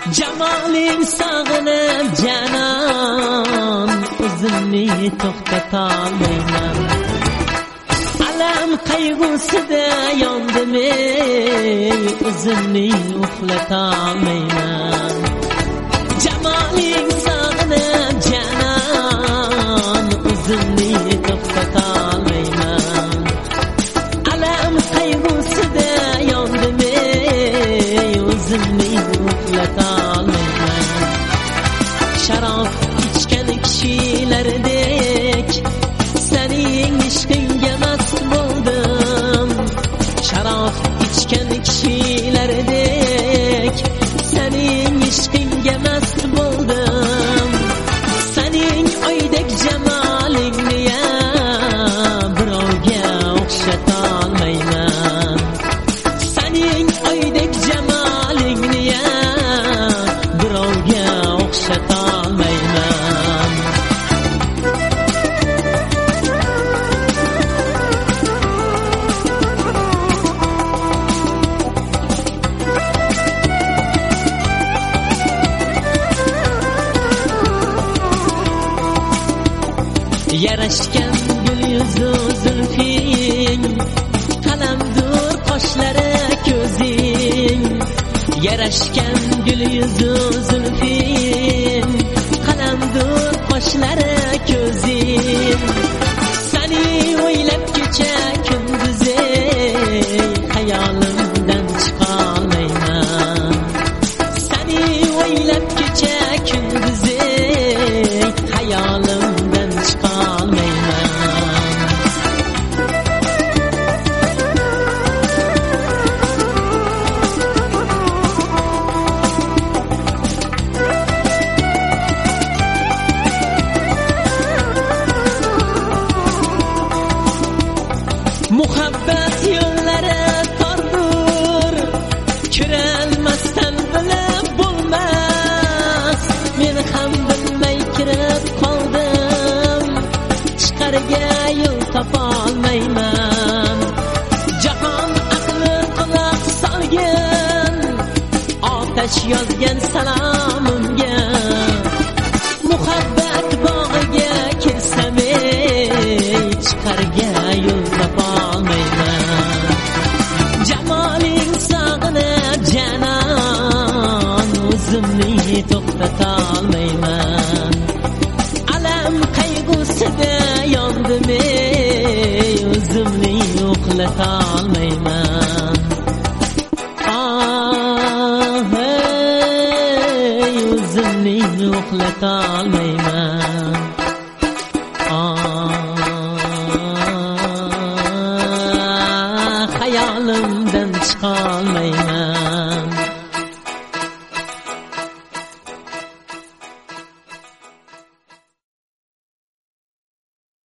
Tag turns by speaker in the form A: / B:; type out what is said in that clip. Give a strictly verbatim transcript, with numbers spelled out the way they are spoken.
A: Cemalin sağınıp canan, o'zimni to'xtatolmayman. Alam qayg'usida yondim, o'zimni uxlatolmayman. Cemalin sağınıp canan, o'zimni to'xtatolmayman. Alam qayg'usida yondim, o'zimni uxlatolmayman. Sharob ichgan kishilardek sening ishqingga mast bo'ldim. Sharob ichgan kishilardek sening ishqingga mast bo'ldim. Sening oydek jamolingni birovga o'xshatolmayman. Sening oydek jamolingni birovga o'xshatolmayman. Yarashgan gul yuzu zulfing, qalamdur qoshlari ko'zing. Yarashgan gul yuzu zulfing, qalamdur qoshlari ko'zing. Seni o'ylab kecha kunduzi xayolimdan chiqolmayman. Seni o'ylab kecha kunduzi xayolimdan chiqolmayman. Muhabbat yo'llari tordur, kirolmasdan bilib bo'lmas. Men ham bilmay kirib qoldim, chiqarga yo'l topolmayman. Jahon aqli quloq solgan, otash yozgan salomimga. Muhabbat bog'iga kirsam, chiqarga yo'l topolmayman. Jamoling sog'inib janon, o'zimni to'xtatolmayman. Alam qayg'usida yondim, o'zimni uxlatolmayman. Ah, ey, o'zimni uxlatolmayman.